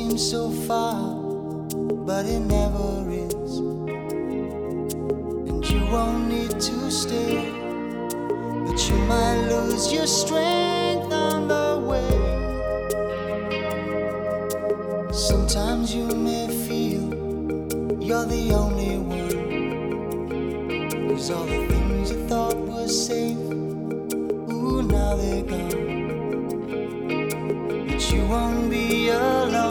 seems so far, but it never is. And you won't need to stay, but you might lose your strength on the way. Sometimes you may feel you're the only one, 'cause all the things you